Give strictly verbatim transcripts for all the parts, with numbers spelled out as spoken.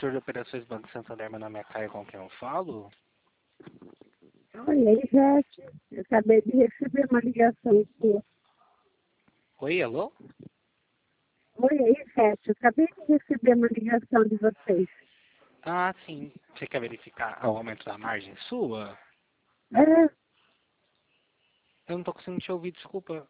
setor de operações Banco Santander, meu nome é Caio, com quem eu falo? Oi, aí, Jete. Eu acabei de receber uma ligação sua. Oi, alô? Oi, aí, Jete. Eu acabei de receber uma ligação de vocês. Ah, sim. Você quer verificar o aumento da margem sua? É, Eu não tô conseguindo te ouvir, desculpa.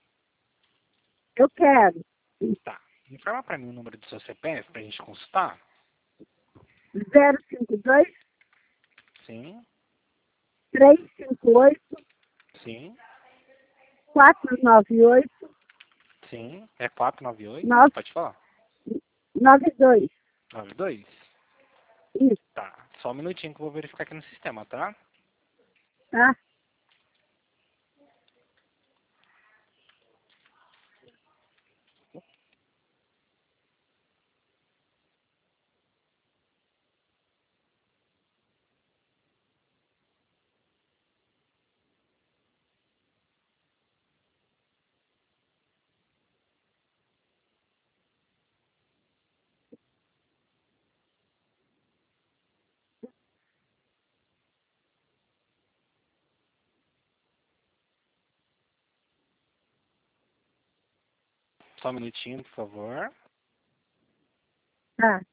eu quero. Tá. Informa pra mim o número do seu C P F pra gente consultar. zero cinco dois, Sim, três cinco oito, sim, quatro nove oito, sim. É quatro nove oito? nove Pode falar. nove dois. nove dois? Isso, Tá. Só um minutinho que eu vou verificar aqui no sistema, tá? tá? Só um minutinho, por favor. Tá.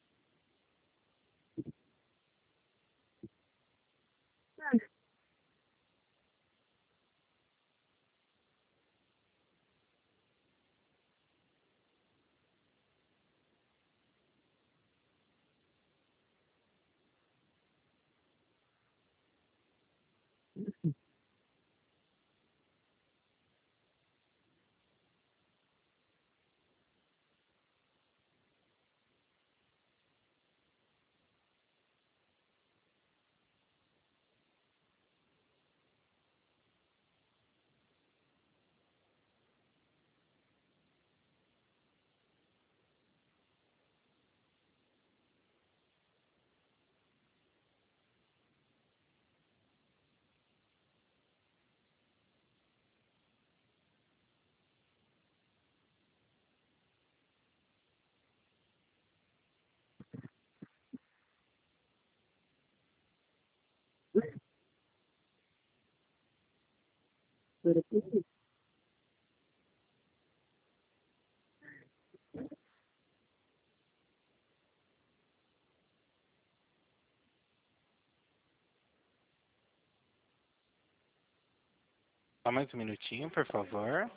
Só mais um minutinho, por favor.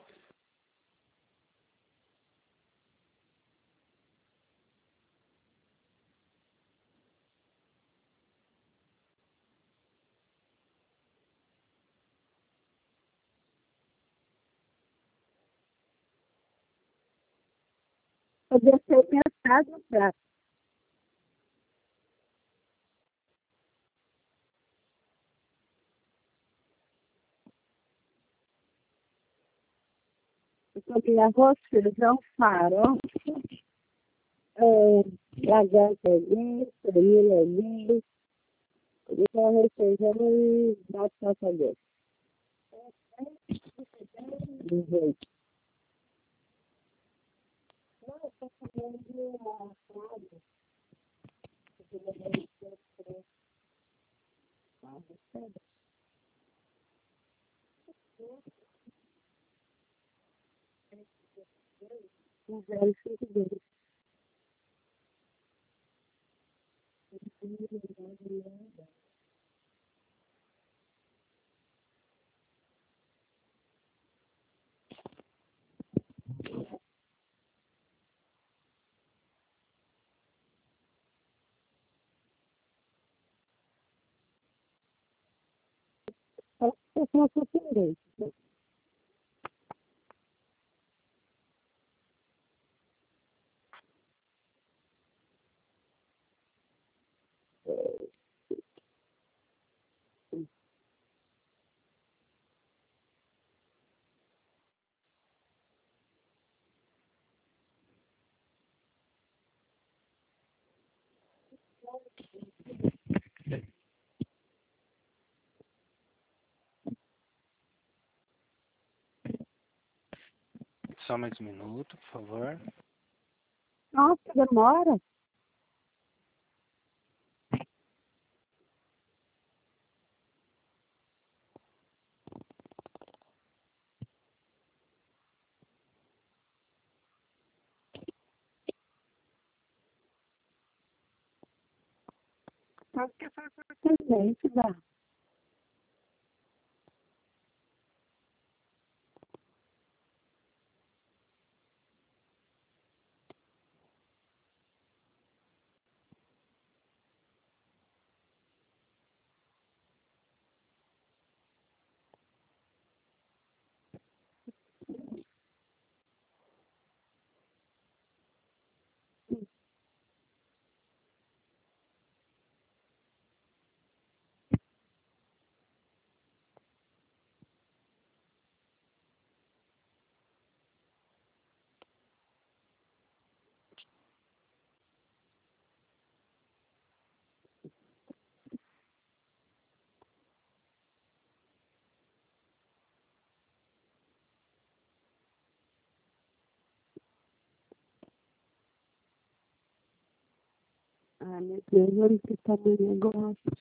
Eu deixei pensado no prato. Eu comi arroz, feijão, farofa, é, lagarta ali, família ali, então arroz, feijão e batata doce. Uhum. zero cinco dois. Só que eu sou uma surpresa. Só mais um minuto, por favor. Nossa, demora. Só que foi por internet, dá. Ah, meu Deus, olha que tamanho negócio.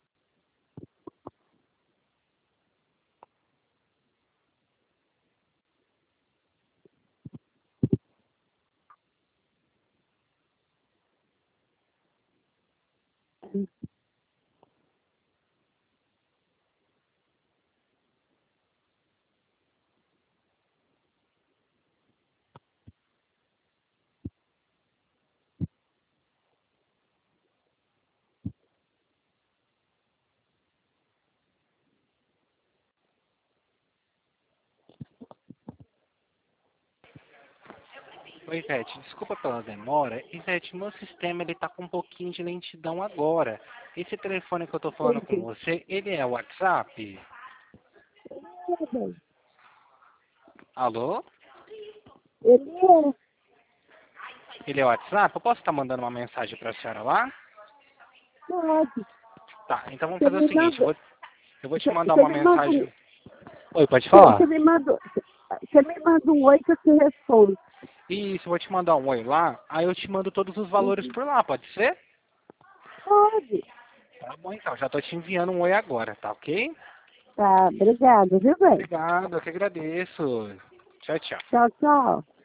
Oi, Ivete, desculpa pela demora. Ivete, meu sistema ele tá com um pouquinho de lentidão agora. Esse telefone que eu tô falando com Entendi. você, ele é o WhatsApp? Tudo bem. Alô? Ele é. Ele é o WhatsApp? Eu posso estar mandando uma mensagem pra senhora lá? Pode. Tá, então vamos Você fazer o me seguinte, eu manda. vou, eu vou te Você mandar você uma me manda um. mensagem. Oi, pode Você você falar? me manda. Você me manda um oi que eu te respondo. Isso, eu vou te mandar um oi lá, aí eu te mando todos os valores Uhum. por lá, pode ser? Pode. Tá bom então, já tô te enviando um oi agora, tá ok? Tá, obrigada, viu, bem? Obrigado, eu que agradeço. Tchau, tchau. Tchau, tchau.